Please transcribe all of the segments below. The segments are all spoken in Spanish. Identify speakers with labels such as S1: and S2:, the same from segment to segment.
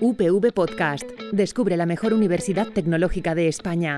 S1: UPV Podcast. Descubre la mejor universidad tecnológica de España.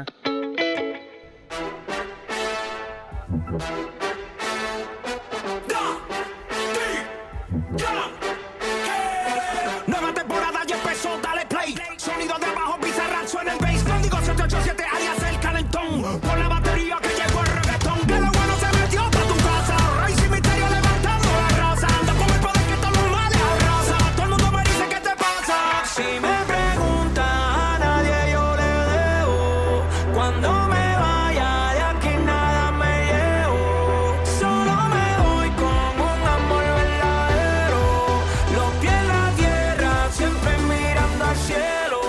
S2: Nueva temporada ya empezó, dale play. Sonido de abajo, Bizarrap suena el bass. Código 787 alias el calentón. Por la batería que llegó el reggaetón. Que lo bueno se metió pa' tu casa. Rey sin misterio levantando la raza. Anda con el poder que todos los males arrasa. Todo el mundo me dice ¿qué te pasa? Si me preguntan a nadie yo le debo. Cuando me vaya de aquí nada me llevo. Solo me voy con un amor verdadero. Los pies en la tierra, siempre mirando al cielo.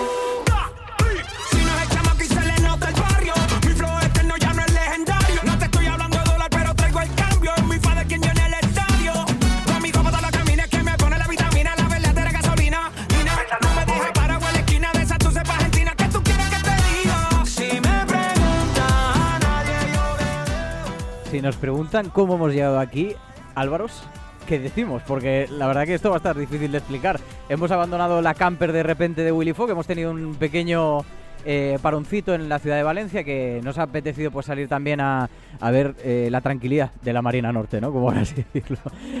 S2: Si no es el chamaco y se le nota el barrio. Mi flow eterno ya no es legendario. No te estoy hablando de dólar, pero traigo el cambio. Es mi padre quien llena el estadio. Conmigo para la camina que me pone la vitamina, la verdadera gasolina. Nina, no me dejes parado en la esquina de esa tu cepa argentina. ¿Qué tú quieres que te diga? Si me preguntan a nadie yo le debo.
S3: Si nos preguntan cómo hemos llegado aquí, Álvaros, ¿qué decimos? Porque la verdad que esto va a estar difícil de explicar. Hemos abandonado la camper de repente de Willy Fogg, hemos tenido un pequeño paroncito en la ciudad de Valencia que nos ha apetecido pues salir también a ver la tranquilidad de la Marina Norte, ¿no? Como por así decirlo.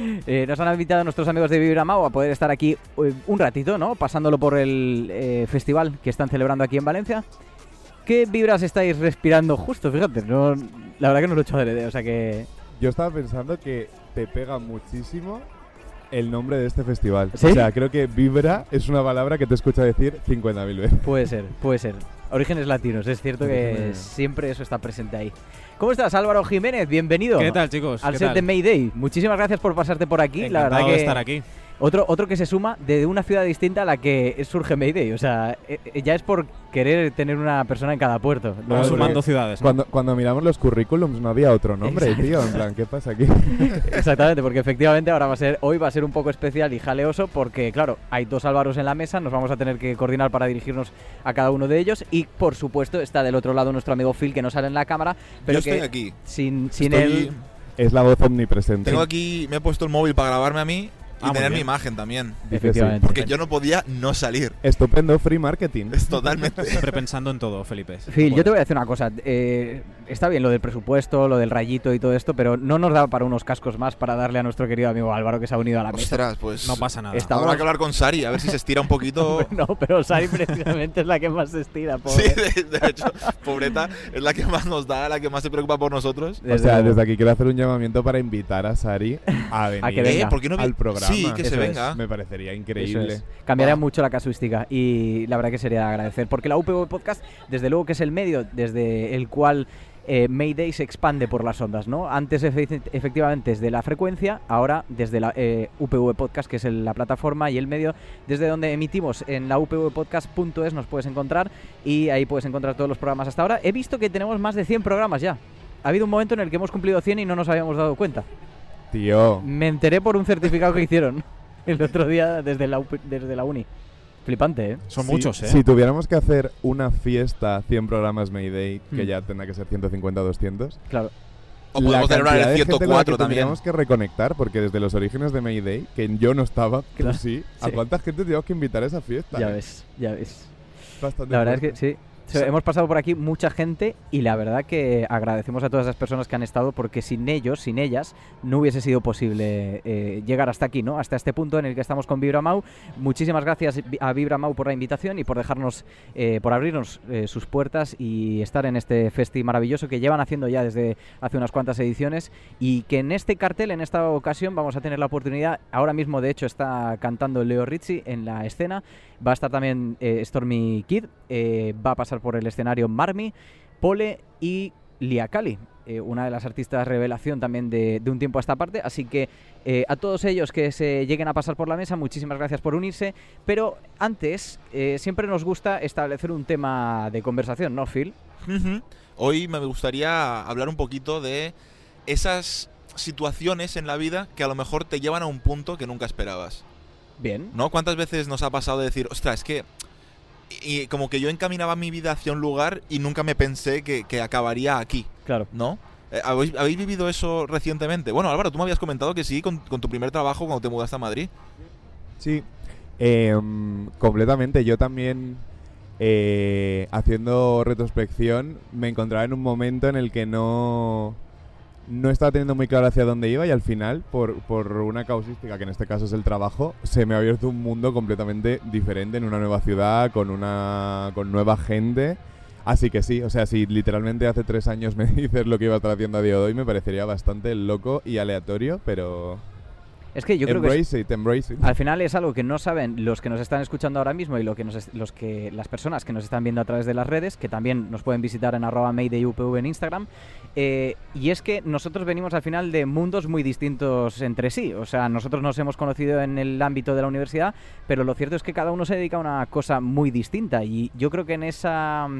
S3: Nos han invitado nuestros amigos de Vibra Mau a poder estar aquí un ratito, ¿no? Pasándolo por el festival que están celebrando aquí en Valencia. ¿Qué vibras estáis respirando justo? Fíjate, no, la verdad que no lo he hecho adrede, o sea que...
S4: Yo estaba pensando que te pega muchísimo el nombre de este festival.
S3: ¿Sí?
S4: O sea, creo que vibra es una palabra que te escucho decir 50.000 veces.
S3: Puede ser. Orígenes latinos, es cierto que siempre eso está presente ahí. ¿Cómo estás, Álvaro Jiménez? Bienvenido.
S5: ¿Qué tal, chicos?
S3: Al
S5: ¿Qué
S3: set
S5: tal?
S3: de Mayday. Muchísimas gracias por pasarte por aquí.
S5: Encantado
S3: la verdad que
S5: de estar aquí.
S3: Otro que se suma de una ciudad distinta a la que surge Mayday. O sea, ya es por querer tener una persona en cada puerto.
S5: Vamos
S4: Claro,
S5: sumando
S4: porque
S5: ciudades, ¿no?
S4: Cuando miramos los currículums no había otro nombre,
S3: Exacto.
S4: tío. En plan, ¿qué pasa aquí?
S3: Exactamente, porque efectivamente hoy va a ser un poco especial y jaleoso porque, claro, hay dos Álvaros en la mesa, nos vamos a tener que coordinar para dirigirnos a cada uno de ellos y, por supuesto, está del otro lado nuestro amigo Phil, que no sale en la cámara, pero
S6: Yo
S3: que
S6: estoy aquí.
S3: sin
S6: Estoy-
S3: él...
S4: Es la voz omnipresente.
S6: Tengo aquí, me he puesto el móvil para grabarme a mí y
S5: muy
S6: tener mi
S5: bien.
S6: imagen también.
S3: Efectivamente.
S6: Porque yo no podía no salir.
S4: Estupendo free marketing.
S6: Es totalmente.
S5: Siempre pensando en todo, Felipe.
S3: Phil, yo te voy a decir una cosa. Está bien lo del presupuesto, lo del rayito y todo esto, pero no nos da para unos cascos más para darle a nuestro querido amigo Álvaro, que se ha unido a la mesa.
S6: Ostras, pues.
S5: No pasa nada.
S3: Está-
S6: Habrá que hablar con Sari, a ver si se estira un poquito.
S3: No, pero Sari precisamente es la que más se estira, pobre.
S6: Sí, de hecho, pobreta, es la que más nos da, la que más se preocupa por nosotros.
S4: O sea,
S3: luego.
S4: desde aquí quiero hacer un llamamiento para invitar a Sari a venir
S3: A que venga.
S6: ¿Por qué no vi-
S4: al programa.
S6: Sí, que se
S3: Eso es.
S6: venga.
S4: Me parecería
S3: Eso
S4: increíble.
S3: es. Cambiaría
S6: Va.
S3: mucho la casuística y la verdad que sería de agradecer, porque la UPV Podcast, desde luego que es el medio desde el cual Mayday se expande por las ondas, ¿no? Antes efectivamente desde la frecuencia, ahora desde la UPV Podcast, que es la plataforma y el medio desde donde emitimos. En la upvpodcast.es nos puedes encontrar y ahí puedes encontrar todos los programas hasta ahora. He visto que tenemos más de 100 programas ya. Ha habido un momento en el que hemos cumplido 100 y no nos habíamos dado cuenta.
S4: Tío,
S3: Me enteré por un certificado que hicieron el otro día desde la uni. Flipante, ¿eh?
S5: Son
S4: si-
S5: muchos, ¿eh?
S4: Si tuviéramos que hacer una fiesta 100 programas Mayday, que
S3: Hmm.
S4: ya tendrá que ser 150 o 200,
S3: Claro.
S6: O podemos celebrar
S4: cantidad
S6: el
S4: de gente con la
S6: 104
S4: que
S6: también.
S4: tendríamos que reconectar, porque desde los orígenes de Mayday, que yo no estaba,
S3: Claro.
S4: tú sí, ¿a
S3: Sí.
S4: cuánta gente tenemos que invitar a esa fiesta?
S3: Ya ves.
S4: Bastante
S3: La verdad es que
S4: fuerte.
S3: sí. Hemos pasado por aquí mucha gente y la verdad que agradecemos a todas esas personas que han estado, porque sin ellos, sin ellas, no hubiese sido posible llegar hasta aquí, ¿no? Hasta este punto en el que estamos con Vibra Mau. Muchísimas gracias a Vibra Mau por la invitación y por dejarnos, por abrirnos sus puertas y estar en este festi maravilloso que llevan haciendo ya desde hace unas cuantas ediciones, y que en este cartel, en esta ocasión, vamos a tener la oportunidad. Ahora mismo, de hecho, está cantando Leo Rizzi en la escena. Va a estar también Stormy Kid, va a pasar por el escenario Marmi, Pole y Lia Kali, una de las artistas revelación también de un tiempo a esta parte. Así que a todos ellos que se lleguen a pasar por la mesa, muchísimas gracias por unirse. Pero antes, siempre nos gusta establecer un tema de conversación, ¿no, Phil?
S6: Ujú. Hoy me gustaría hablar un poquito de esas situaciones en la vida que a lo mejor te llevan a un punto que nunca esperabas,
S3: Bien.
S6: ¿no? ¿Cuántas veces nos ha pasado de decir, ostras, es que... Y como que yo encaminaba mi vida hacia un lugar y nunca me pensé que acabaría aquí,
S3: Claro.
S6: ¿no? ¿Habéis vivido eso recientemente? Bueno, Álvaro, tú me habías comentado que sí, con tu primer trabajo cuando te mudaste a Madrid.
S4: Sí, Completamente. Yo también, haciendo retrospección, me encontraba en un momento en el que no estaba teniendo muy claro hacia dónde iba, y al final, por una causística, que en este caso es el trabajo, se me ha abierto un mundo completamente diferente en una nueva ciudad, con nueva gente. Así que sí, o sea, si literalmente hace 3 años me dices lo que iba a estar haciendo a día de hoy, me parecería bastante loco y aleatorio, pero...
S3: Es que yo creo
S4: embrace it.
S3: Al final es algo que no saben los que nos están escuchando ahora mismo y las personas que nos están viendo a través de las redes, que también nos pueden visitar en @maydayupv en Instagram. Y es que nosotros venimos al final de mundos muy distintos entre sí. O sea, nosotros nos hemos conocido en el ámbito de la universidad, pero lo cierto es que cada uno se dedica a una cosa muy distinta. Y yo creo que en esa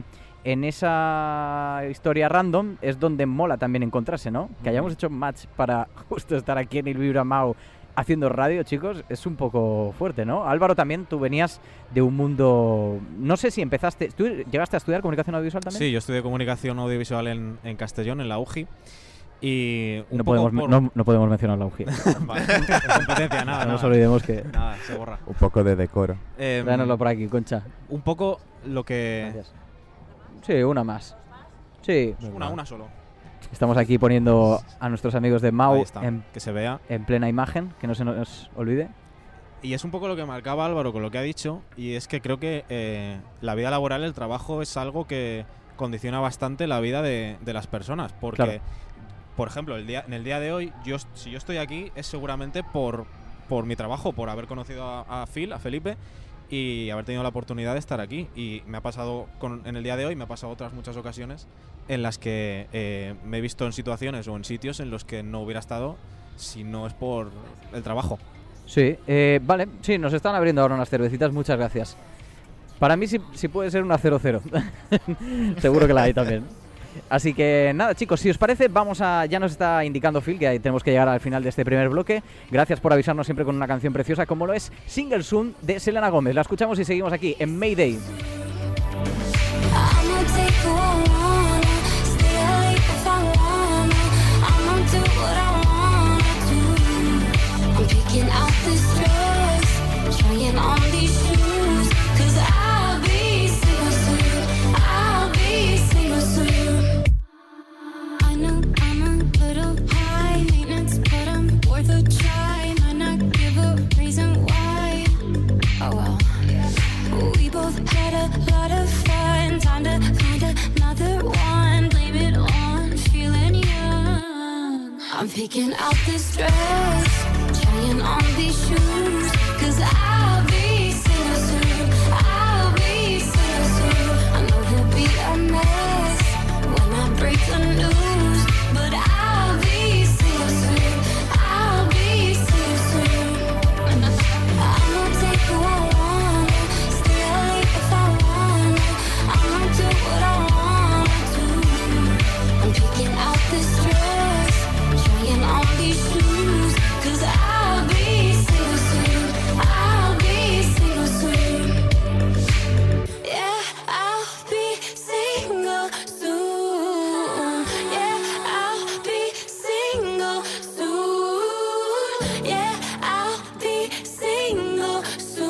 S3: historia random es donde mola también encontrarse, ¿no? Que hayamos hecho match para justo estar aquí en el Vibra Mau haciendo radio, chicos, es un poco fuerte, ¿no? Álvaro, también tú venías de un mundo... No sé si empezaste... ¿Tú llegaste a estudiar comunicación audiovisual también?
S5: Sí, yo estudié comunicación audiovisual en Castellón, en la UGI. Y
S3: no podemos mencionar la UGI.
S5: Vale, competencia, nada.
S3: No nos olvidemos que...
S5: Nada, se borra.
S4: Un poco de decoro.
S3: Tráenoslo por aquí, Concha.
S5: Un poco lo que...
S3: Gracias. Sí, una más. Sí.
S5: Una solo.
S3: Estamos aquí poniendo a nuestros amigos de Mau
S5: que se vea
S3: en plena imagen, que no se nos olvide.
S5: Y es un poco lo que marcaba Álvaro con lo que ha dicho, y es que creo que la vida laboral, el trabajo, es algo que condiciona bastante la vida de las personas. Porque, claro, por ejemplo, en el día de hoy, si yo estoy aquí es seguramente por mi trabajo, por haber conocido a Felipe, y haber tenido la oportunidad de estar aquí. Y me ha pasado en el día de hoy, me ha pasado otras muchas ocasiones en las que me he visto en situaciones o en sitios en los que no hubiera estado si no es por el trabajo.
S3: Sí, vale, sí, nos están abriendo ahora unas cervecitas, muchas gracias. Para mí sí puede ser una 0-0. Seguro que la hay también. Así que nada, chicos, si os parece, ya nos está indicando Phil que tenemos que llegar al final de este primer bloque. Gracias por avisarnos siempre con una canción preciosa como lo es Single Soon de Selena Gómez. La escuchamos y seguimos aquí en Mayday.
S7: I'm picking out this dress, trying on these shoes, 'cause I'll be single soon, I'll be single soon. I know he'll be a mess when I break the news, but I'll be single soon, I'll be single soon. I'ma take who I want, stay late if I want, I'ma do what I want to. I'm picking out this dress, trying on these shoes, 'cause I'll be single soon, I'll be single soon. Yeah, I'll be single soon. Yeah, I'll be single soon. Yeah, I'll be single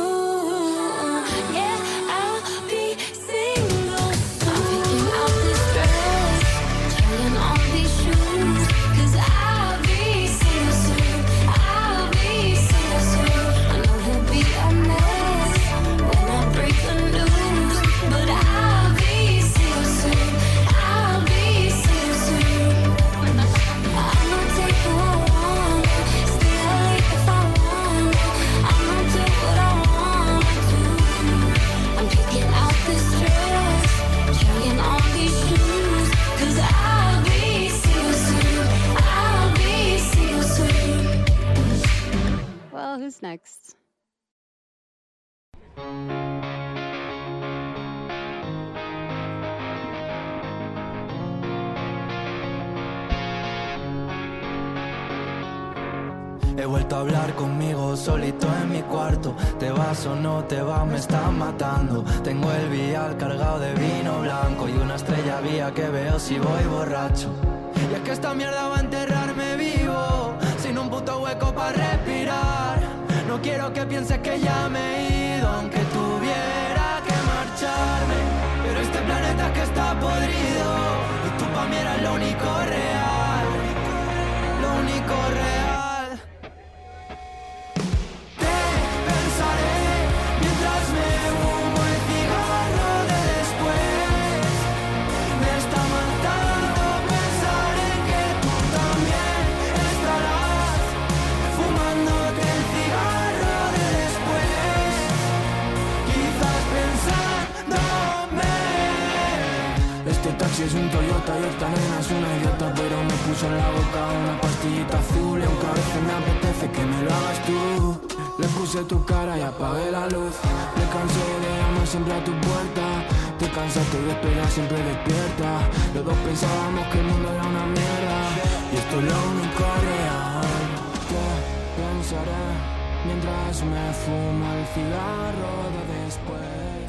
S7: soon. Yeah, I'll be single soon. I'm picking out this dress, trying on these shoes, 'cause I'll be single soon, I'll be single soon. I know he'll be a mess when I break the news, but I'll be single soon, I'll be single soon. I'ma take who I want, stay late if I want, I'ma do what I want to. I'm picking out this dress, trying on these shoes, 'cause I'll be single soon, I'll be single soon.
S8: Well, who's next?
S9: He vuelto a hablar conmigo solito en mi cuarto. Te vas o no te vas, me están matando. Tengo el vial cargado de vino blanco y una estrella vía que veo si voy borracho. Y es que esta mierda va a enterrarme vivo, sin un puto hueco para respirar. No quiero que pienses que ya me he ido. aunque tuviera que marcharme. Pero este planeta es que está podrido y tú pa' mí eras lo único real, lo único real. Te pensaré mientras me fumo el cigarro de después. Me está matando pensar en que tú también estarás fumándote el cigarro de después. Quizás pensándome. Este taxi es un Toyota y esta nena es una idiota, pero me puso en la boca una pastillita azul y aunque a veces me apetece que me lo hagas tú. Le puse tu cara y apagué la luz. Me cansé de llamar siempre a tu puerta. Te cansaste de esperar siempre despierta. Los dos pensábamos que el mundo era una mierda y esto es lo único real. Te pensaré mientras me fumo el cigarro de después.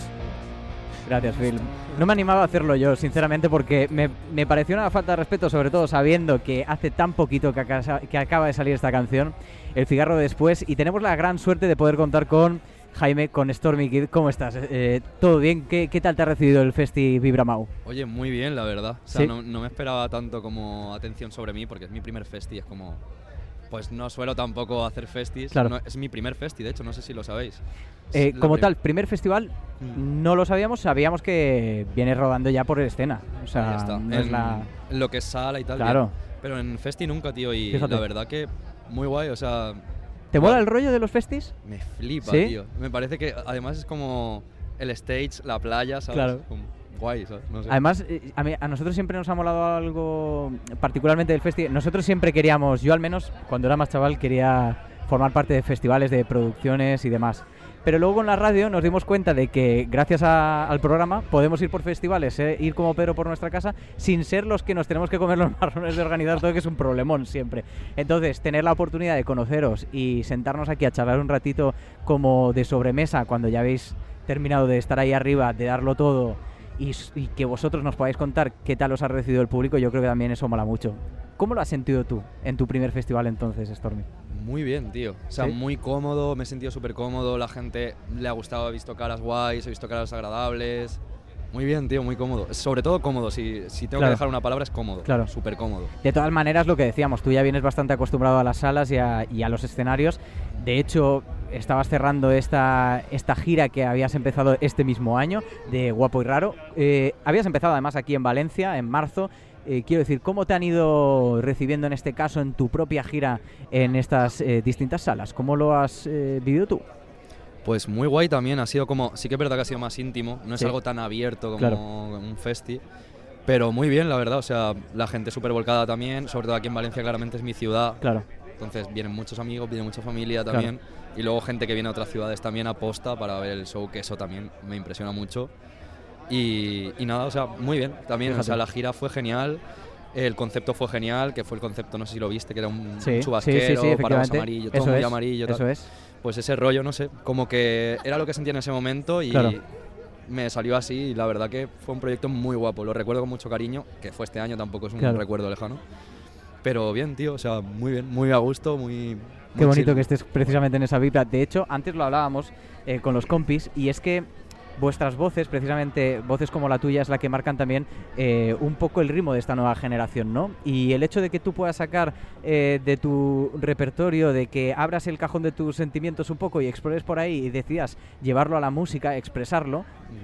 S3: Gracias, Phil. No me animaba a hacerlo yo, sinceramente, porque me pareció una falta de respeto, sobre todo sabiendo que hace tan poquito que acaba de salir esta canción, El cigarro de después, y tenemos la gran suerte de poder contar con Jaime, con Stormy Kid. ¿Cómo estás? ¿Todo bien? ¿Qué tal te ha recibido el Festi Vibra Mau?
S10: Oye, muy bien, la verdad. O sea,
S3: ¿Sí?
S10: no me esperaba tanto como atención sobre mí, porque es mi primer festi, es como... Pues no suelo tampoco hacer festis.
S3: Claro.
S10: No, es mi primer festi, de hecho, no sé si lo sabéis.
S3: Como tal, primer festival, no lo sabíamos que vienes rodando ya por escena. O sea,
S10: Ahí está.
S3: no es la...
S10: En lo que es sala y tal.
S3: Claro.
S10: Bien. Pero en festi nunca, tío, y
S3: Fíjate.
S10: la verdad que muy guay, o sea...
S3: ¿Te mola el rollo de los festis?
S10: Me flipa,
S3: ¿Sí?
S10: tío. Me parece que además es como el stage, la playa, ¿sabes?
S3: Claro.
S10: Como guay, ¿sabes? No sé.
S3: Además, a nosotros siempre nos ha molado algo particularmente del festival. Nosotros siempre queríamos, yo al menos, cuando era más chaval, quería formar parte de festivales, de producciones y demás. Pero luego con la radio nos dimos cuenta de que gracias al programa podemos ir por festivales, ir como Pedro por nuestra casa, sin ser los que nos tenemos que comer los marrones de organizar todo, que es un problemón siempre. Entonces, tener la oportunidad de conoceros y sentarnos aquí a charlar un ratito como de sobremesa, cuando ya habéis terminado de estar ahí arriba, de darlo todo, y que vosotros nos podáis contar qué tal os ha recibido el público, yo creo que también eso mola mucho. ¿Cómo lo has sentido tú en tu primer festival entonces, Stormy?
S10: Muy bien, tío. O sea,
S3: ¿Sí?
S10: muy cómodo, me he sentido súper cómodo, la gente le ha gustado, he visto caras guays, he visto caras agradables. Muy bien, tío, muy cómodo. Sobre todo cómodo, si tengo
S3: Claro.
S10: que dejar una palabra es cómodo.
S3: Claro.
S10: Súper cómodo.
S3: De todas maneras, lo que decíamos, tú ya vienes bastante acostumbrado a las salas y a los escenarios. De hecho, estabas cerrando esta gira que habías empezado este mismo año, de Guapo y Raro. Habías empezado además aquí en Valencia, en marzo. Quiero decir, ¿cómo te han ido recibiendo en este caso en tu propia gira en estas distintas salas? ¿Cómo lo has vivido tú?
S10: Pues muy guay también, ha sido como, sí que es verdad que ha sido más íntimo, no es
S3: Sí.
S10: algo tan abierto como
S3: Claro.
S10: un festi, pero muy bien, la verdad, o sea, la gente súper volcada también, sobre todo aquí en Valencia claramente es mi ciudad,
S3: Claro.
S10: entonces vienen muchos amigos, viene mucha familia también, y luego gente que viene a otras ciudades también aposta para ver el show, que eso también me impresiona mucho, y nada, o sea, muy bien, también,
S3: Fíjate.
S10: o sea, la gira fue genial. El concepto fue genial, que fue el concepto, no sé si lo viste, que era un
S3: Sí,
S10: chubasquero,
S3: sí,
S10: paraguas
S3: efectivamente.
S10: amarillo, todo
S3: Eso
S10: muy
S3: es,
S10: amarillo.
S3: eso
S10: tal.
S3: es.
S10: Pues ese rollo, no sé, como que era lo que sentía en ese momento y
S3: Claro.
S10: me salió así y la verdad que fue un proyecto muy guapo, lo recuerdo con mucho cariño, que fue este año, tampoco es un
S3: Claro.
S10: recuerdo lejano. Pero bien, tío, o sea, muy bien, muy a gusto, muy...
S3: Qué bonito
S10: chill.
S3: que estés precisamente en esa vibra. De hecho, antes lo hablábamos con los compis, y es que vuestras voces, precisamente voces como la tuya, es la que marcan también un poco el ritmo de esta nueva generación, ¿no? Y el hecho de que tú puedas sacar de tu repertorio, de que abras el cajón de tus sentimientos un poco y explores por ahí y decidas llevarlo a la música, expresarlo,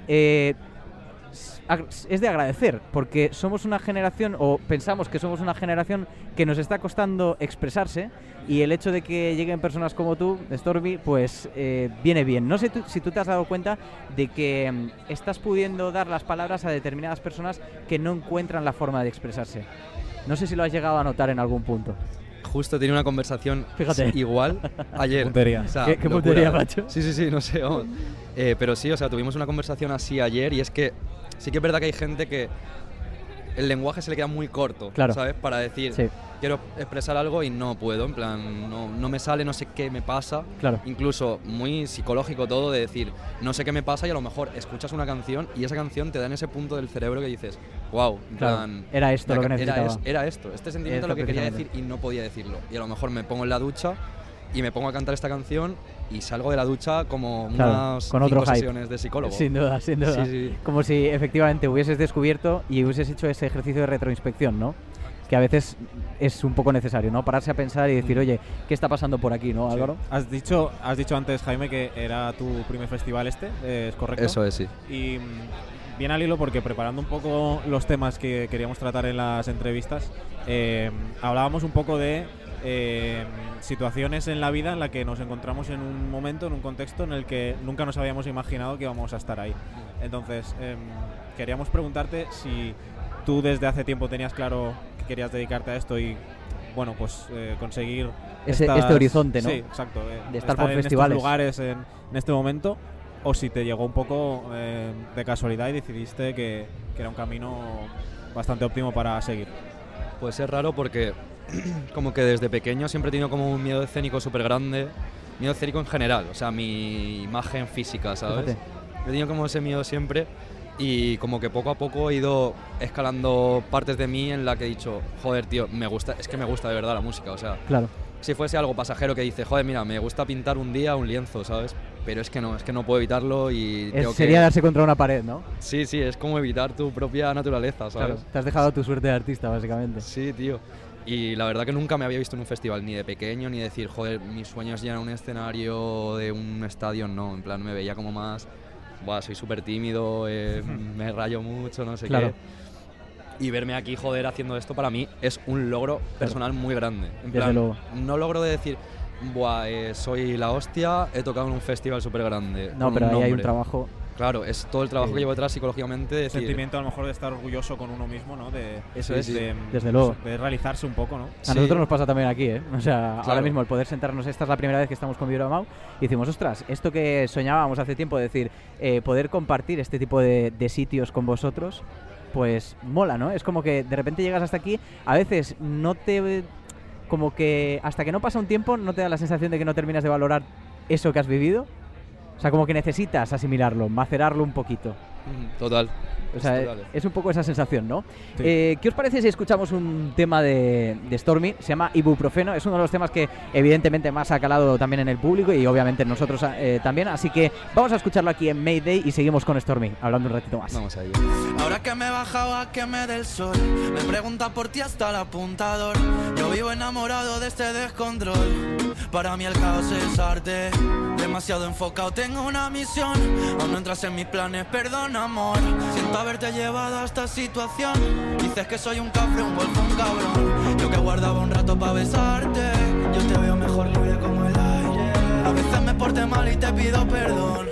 S3: es de agradecer, porque somos una generación, o pensamos que somos una generación que nos está costando expresarse, y el hecho de que lleguen personas como tú, Stormy, pues viene bien. No sé si tú te has dado cuenta de que estás pudiendo dar las palabras a determinadas personas que no encuentran la forma de expresarse. No sé si lo has llegado a notar en algún punto.
S10: Justo tenía una conversación
S3: Fíjate.
S10: igual ayer.
S4: Puntería.
S10: O sea,
S3: ¿Qué
S10: locura.
S3: puntería, macho?
S10: Sí, no sé, vamos. Pero sí, o sea, tuvimos una conversación así ayer y es que sí que es verdad que hay gente que el lenguaje se le queda muy corto,
S3: Claro.
S10: ¿sabes? Para decir,
S3: Sí.
S10: quiero expresar algo y no puedo, en plan, no me sale, no sé qué me pasa.
S3: Claro.
S10: Incluso muy psicológico todo de decir, no sé qué me pasa, y a lo mejor escuchas una canción y esa canción te da en ese punto del cerebro que dices, wow, en
S3: Claro,
S10: plan,
S3: era esto lo que necesitaba.
S10: Era esto, este sentimiento
S3: Esto
S10: lo que quería
S3: precisamente.
S10: decir y no podía decirlo. Y a lo mejor me pongo en la ducha y me pongo a cantar esta canción y salgo de la ducha como
S3: Claro,
S10: unas
S3: con otro
S10: 5
S3: hype.
S10: sesiones de psicólogo.
S3: Sin duda, sin duda.
S10: Sí, sí.
S3: Como si efectivamente hubieses descubierto y hubieses hecho ese ejercicio de retroinspección, ¿no? Que a veces es un poco necesario, ¿no? Pararse a pensar y decir, oye, ¿qué está pasando por aquí, no,
S5: Sí.
S3: Álvaro?
S5: Has dicho antes, Jaime, que era tu primer festival ¿es correcto?
S10: Eso es, sí.
S5: Y viene al hilo porque preparando un poco los temas que queríamos tratar en las entrevistas, hablábamos un poco de situaciones en la vida en la que nos encontramos en un momento, en un contexto en el que nunca nos habíamos imaginado que íbamos a estar ahí. Entonces, queríamos preguntarte si tú desde hace tiempo tenías claro que querías dedicarte a esto y, bueno, pues conseguir
S3: Este horizonte, ¿no?
S5: Sí, exacto.
S3: De estar por
S5: en
S3: festivales.
S5: estos lugares en este momento, o si te llegó un poco de casualidad y decidiste que era un camino bastante óptimo para seguir.
S10: Pues es raro porque como que desde pequeño siempre he tenido como un miedo escénico súper grande. Miedo escénico en general, o sea, mi imagen física, ¿sabes?
S3: Fíjate.
S10: He tenido como ese miedo siempre y como que poco a poco he ido escalando partes de mí en la que he dicho, joder, tío, me gusta de verdad la música, o sea,
S3: Claro.
S10: si fuese algo pasajero que dice, joder, mira, me gusta pintar un día un lienzo, ¿sabes? Pero es que no puedo evitarlo y tengo
S3: Sería
S10: que...
S3: darse contra una pared, ¿no?
S10: Sí, es como evitar tu propia naturaleza, ¿sabes?
S3: Claro. Te has dejado tu suerte de artista, básicamente.
S10: Sí, tío. Y la verdad que nunca me había visto en un festival, ni de pequeño, ni decir, joder, mis sueños llenan un escenario de un estadio, no. En plan, me veía como más, buah, soy súper tímido, me rayo mucho, no sé
S3: Claro.
S10: qué. Y verme aquí, joder, haciendo esto para mí es un logro personal muy grande. En
S3: Desde
S10: plan,
S3: luego.
S10: no logro de decir, buah, soy la hostia, he tocado en un festival súper grande.
S3: No,
S10: con
S3: pero ahí hay un
S10: nombre.
S3: trabajo.
S10: Claro, es todo el trabajo que llevo detrás psicológicamente. De decir,
S5: Sentimiento a lo mejor de estar orgulloso con uno mismo, ¿no?
S3: Eso
S10: Sí,
S3: es,
S10: sí.
S3: desde luego.
S5: De realizarse un poco, ¿no?
S3: A
S10: Sí.
S3: nosotros nos pasa también aquí, ¿eh? O sea, ahora
S10: Claro.
S3: mismo el poder sentarnos, esta es la primera vez que estamos con Vibra Mau, y decimos, ostras, esto que soñábamos hace tiempo, decir, poder compartir este tipo de sitios con vosotros, pues mola, ¿no? Es como que de repente llegas hasta aquí, a veces no te... como que hasta que no pasa un tiempo no te da la sensación de que no terminas de valorar eso que has vivido. O sea, como que necesitas asimilarlo, macerarlo un poquito.
S10: Total.
S3: O sea,
S10: total.
S3: es un poco esa sensación, ¿no?
S5: Sí.
S3: ¿Qué os parece si escuchamos un tema de Stormy? Se llama Ibuprofeno. Es uno de los temas que evidentemente más ha calado también en el público y obviamente en nosotros también. Así que vamos a escucharlo aquí en Mayday y seguimos con Stormy, hablando un ratito más.
S10: Vamos a ello.
S9: Ahora que me he bajado a que me dé el sol, me pregunta por ti hasta el apuntador. Yo vivo enamorado de este descontrol. Para mí el caos es arte, demasiado enfocado, tengo una misión. Aún no entras en mis planes, perdón amor. Siento haberte llevado a esta situación. Dices que soy un cafre, un golfo, un cabrón. Yo que guardaba un rato para besarte. Yo te veo mejor libre como el aire. A veces me porté mal y te pido perdón.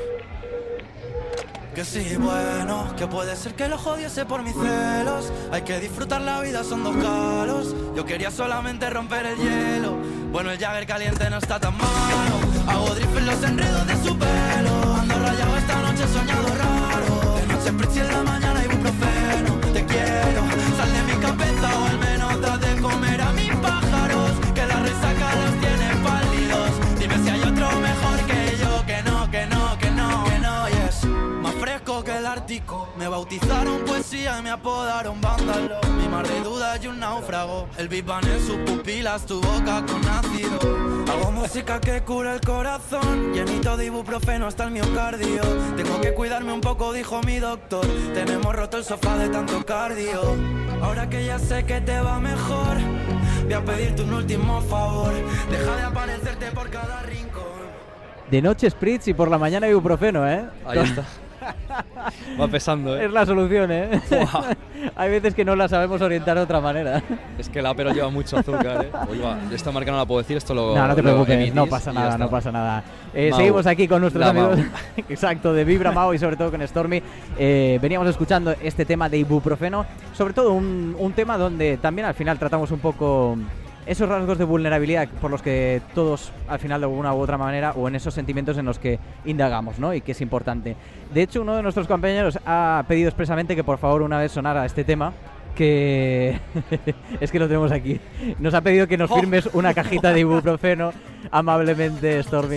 S9: Que sí, bueno, que puede ser que lo jodiese por mis celos. Hay que disfrutar la vida, son dos calos. Yo quería solamente romper el hielo. Bueno, el Jagger caliente no está tan malo. Hago drift en los enredos de su pelo. Ando rayado esta noche, he soñado raro. De noche spritz y en la mañana ibuprofeno. Te quiero, sal de mi cabeza o al menos da de comer a mis pájaros. Que la resaca los tiene pálidos. Dime si hay otro mejor que yo. Que no, que no, que no, que no, yes. Más fresco que el Ártico. Me bautizaron poesía y me apodaron vándalo. Mi mar de dudas y un náufrago. El Big Bang en sus pupilas, tu boca con ácido. Hago música que cura el corazón, llenito de ibuprofeno hasta el miocardio. Tengo que cuidarme un poco, dijo mi doctor. Tenemos roto el sofá de tanto cardio. Ahora que ya sé que te va mejor, voy a pedirte un último favor. Deja de aparecerte por cada rincón.
S3: De noche spritz y por la mañana ibuprofeno, ¿eh?
S10: Ahí está. Va pesando, ¿eh?
S3: Es la solución, ¿eh? Hay veces que no la sabemos orientar de otra manera.
S10: Es que el Aperol lleva mucho azúcar, ¿eh? Oye, va, esta marca no la puedo decir, esto lo
S3: No te
S10: lo
S3: preocupes,
S10: emitís
S3: no pasa
S10: y ya
S3: nada,
S10: está.
S3: no pasa nada.
S10: Mau.
S3: Seguimos aquí con nuestros
S10: La
S3: amigos,
S10: Mau.
S3: exacto, de Vibra Mau y sobre todo con Stormy. Veníamos escuchando este tema de ibuprofeno, sobre todo un tema donde también al final tratamos un poco esos rasgos de vulnerabilidad por los que todos al final de alguna u otra manera, o en esos sentimientos en los que indagamos, ¿no? Y que es importante. De hecho, uno de nuestros compañeros ha pedido expresamente que por favor una vez sonara este tema, que es que lo tenemos aquí. Nos ha pedido que nos firmes una cajita de ibuprofeno amablemente, Stormy.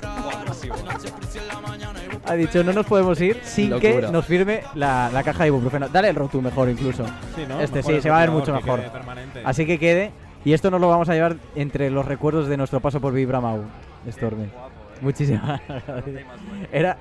S3: Ha dicho, no nos podemos ir sin
S10: Locura.
S3: que nos firme la caja de ibuprofeno. Dale el rotu mejor incluso.
S5: Sí, ¿no?
S3: Este
S5: Mejor
S3: sí,
S5: el
S3: se va a ver
S5: rotulador,
S3: mucho
S5: que
S3: mejor.
S5: quede permanente.
S3: Así que quede. Y esto nos lo vamos a llevar entre los recuerdos de nuestro paso por Vibra Mau, Stormy. Muchísimas gracias. Era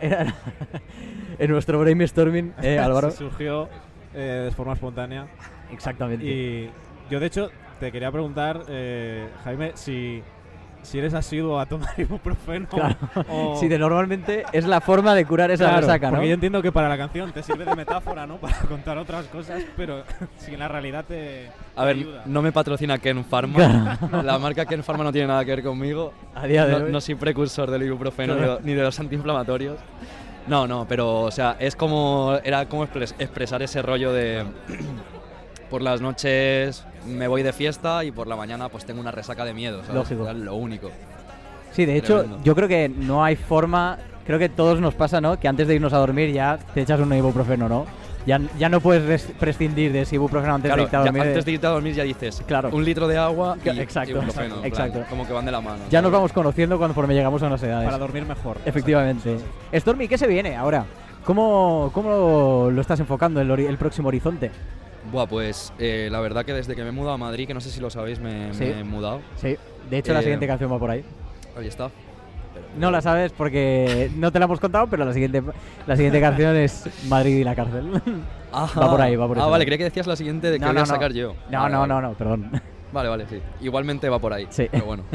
S3: en nuestro brainstorming, Álvaro.
S5: Surgió de forma espontánea.
S3: Exactamente.
S5: Y yo, de hecho, te quería preguntar, Jaime, si eres asiduo a tomar ibuprofeno.
S3: Claro.
S5: O...
S3: Sí, normalmente es la forma de curar esa resaca, ¿no?
S5: Porque yo entiendo que para la canción te sirve de metáfora, ¿no? Para contar otras cosas, pero si en la realidad te ayuda.
S10: No me patrocina Ken Pharma. La marca Ken Pharma no tiene nada que ver conmigo.
S3: A día de hoy.
S10: No soy precursor del ibuprofeno ni de los antiinflamatorios. No, pero, o sea, era como expresar ese rollo de... Por las noches me voy de fiesta y por la mañana pues tengo una resaca de miedo, ¿sabes?
S3: Lógico.
S10: Era lo único.
S3: Sí, de hecho,
S10: Tremendo.
S3: yo creo que no hay forma, creo que todos nos pasa, ¿no? Que antes de irnos a dormir ya te echas un ibuprofeno, ¿no? Ya no puedes prescindir de ese ibuprofeno antes de irte a dormir.
S10: Antes de irte a dormir ya dices,
S3: claro,
S10: 1 litro de agua y
S3: exacto,
S10: ibuprofeno, en plan,
S3: exacto.
S10: como que van de la mano.
S3: Ya nos vamos conociendo conforme llegamos a unas edades.
S5: Para dormir mejor.
S3: Efectivamente. Stormy, ¿qué se viene ahora? ¿Cómo lo estás enfocando el próximo horizonte?
S10: Buah, pues la verdad que desde que me he mudado a Madrid, que no sé si lo sabéis, me he mudado.
S3: Sí, de hecho la siguiente canción va por ahí.
S10: Ahí está.
S3: No la sabes porque no te la hemos contado, pero la siguiente canción es Madrid y la cárcel.
S10: Ajá.
S3: Va por ahí.
S10: Vale, creía que decías la siguiente de que voy a sacar yo.
S3: No, perdón.
S10: Vale, sí. Igualmente va por ahí.
S3: Sí.
S10: Pero bueno.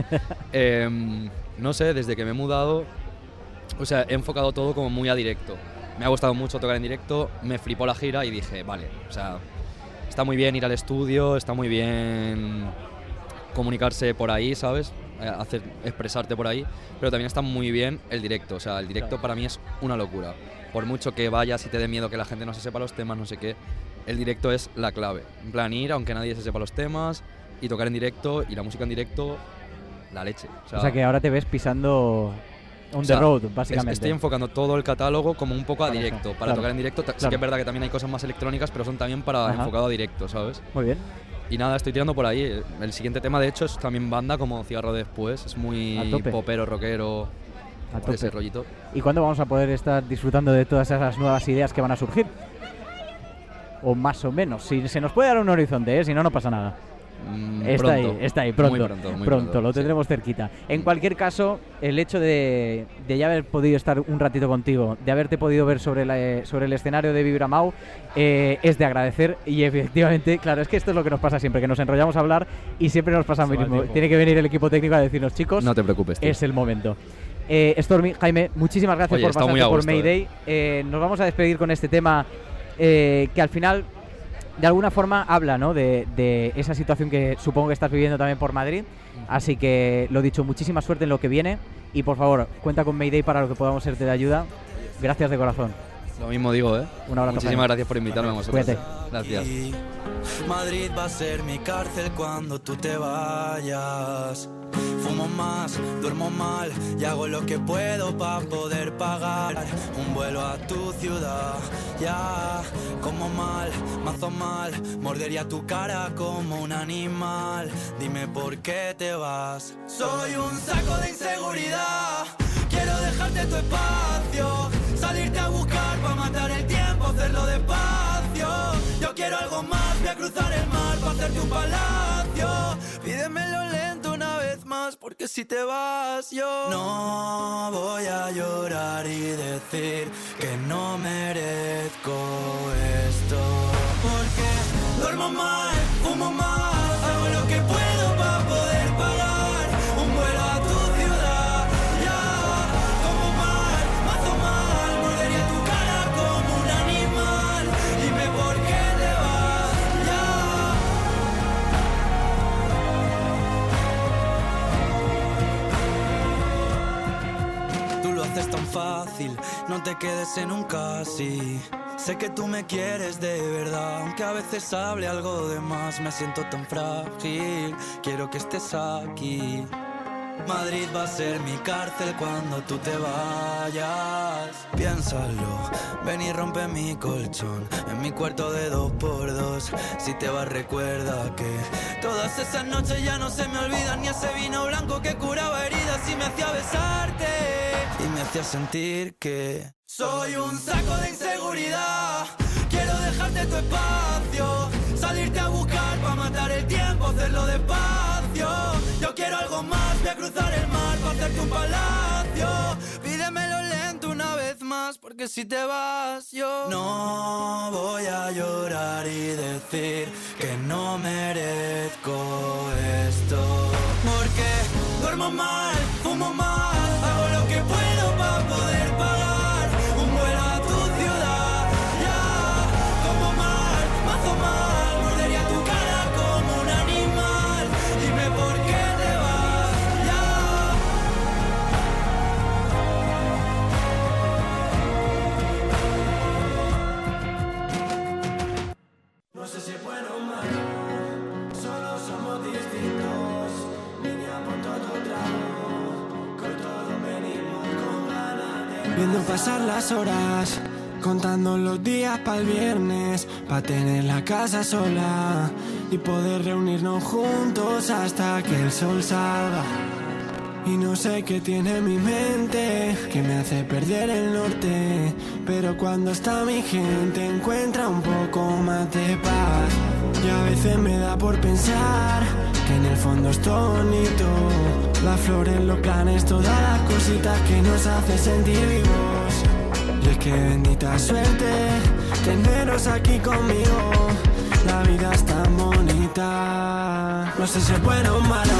S10: No sé, desde que me he mudado, o sea, he enfocado todo como muy a directo. Me ha gustado mucho tocar en directo, me flipó la gira y dije, vale, o sea, está muy bien ir al estudio, está muy bien comunicarse por ahí, ¿sabes? Expresarte por ahí, pero también está muy bien el directo. O sea, el directo para mí es una locura. Por mucho que vayas y te dé miedo que la gente no se sepa los temas, no sé qué, el directo es la clave. En plan, ir aunque nadie se sepa los temas y tocar en directo y la música en directo, la leche.
S3: O sea que ahora te ves pisando on the road, básicamente.
S10: Estoy enfocando todo el catálogo como un poco a directo, para tocar en directo. Sí que es verdad que también hay cosas más electrónicas, pero son también para enfocado a directo, ¿sabes?
S3: Muy bien.
S10: Y nada, estoy tirando por ahí. El siguiente tema, de hecho, es también banda como Cigarro Después. Es muy popero, rockero, ese rollito.
S3: ¿Y cuándo vamos a poder estar disfrutando de todas esas nuevas ideas que van a surgir? O más o menos. Si se nos puede dar un horizonte, si no, no pasa nada. Está ahí, pronto. Muy pronto, lo tendremos cerquita. En cualquier caso, el hecho de ya haber podido estar un ratito contigo, de haberte podido ver sobre el escenario de Vibra Mau, es de agradecer. Y efectivamente, claro, es que esto es lo que nos pasa siempre, que nos enrollamos a hablar y siempre nos pasa lo mismo. Tiene que venir el equipo técnico a decirnos, chicos,
S10: no te preocupes, tío.
S3: Es el momento. Stormy, Jaime, muchísimas gracias por pasarte por Mayday. Nos vamos a despedir con este tema que al final de alguna forma habla, ¿no? de esa situación que supongo que estás viviendo también por Madrid. Así que, lo dicho, muchísima suerte en lo que viene. Y por favor, cuenta con Mayday para lo que podamos serte de ayuda. Gracias de corazón.
S10: Lo mismo digo, ¿eh?
S3: Un abrazo.
S10: Muchísimas gracias por invitarme a vosotros.
S3: Cuídate.
S10: Gracias.
S9: Madrid va a ser mi cárcel cuando tú te vayas. Fumo más, duermo mal y hago lo que puedo para poder pagar un vuelo a tu ciudad. Ya, como mal, mazo mal, mordería tu cara como un animal. Dime por qué te vas. Soy un saco de inseguridad. Quiero dejarte tu espacio, salirte a buscar para matar el tiempo, hacerlo despacio. Yo quiero algo más, voy a cruzar el mar para hacerte un palacio. Pídemelo lento una vez más, porque si te vas yo no voy a llorar y decir que no merezco esto. Porque duermo mal, fumo mal, hago lo que puedo para poder pagar un vuelo a tu ciudad. Ya, como mal, mazo mal, mordería tu cara como un animal. Dime por qué te vas, ya. Tú lo haces tan fácil, no te quedes en un casi. Sé que tú me quieres de verdad, aunque a veces hable algo de más. Me siento tan frágil, quiero que estés aquí. Madrid va a ser mi cárcel cuando tú te vayas. Piénsalo, ven y rompe mi colchón en mi cuarto de 2x2. Si te vas recuerda que todas esas noches ya no se me olvidan, ni ese vino blanco que curaba heridas y me hacía besarte y me hacía sentir que soy un saco de inseguridad. Quiero dejarte tu espacio, salirte a buscar para matar el tiempo, hacerlo despacio. Yo quiero algo más, voy a cruzar el mar para hacerte un palacio. Pídemelo lento una vez más, porque si te vas yo no voy a llorar y decir que no merezco esto. Porque duermo mal, fumo mal, hago lo que puedo para poder pagar un vuelo a tu ciudad. Ya, como mal, mazo mal, mordería tu cara como un animal. Dime por qué te vas, ya. No sé si es bueno o malo, solo somos distintos. Niña, ponte otro trago, con todo venimos con ganas de... Viendo pasar las horas, contando los días para el viernes, para tener la casa sola y poder reunirnos juntos hasta que el sol salga. Y no sé qué tiene mi mente, que me hace perder el norte, pero cuando está mi gente encuentra un poco más de paz. Y a veces me da por pensar que en el fondo es todo bonito, las flores, los planes, todas las cositas que nos hacen sentir vivos. Y es que bendita suerte teneros aquí conmigo, la vida es tan bonita. No sé si es bueno o malo,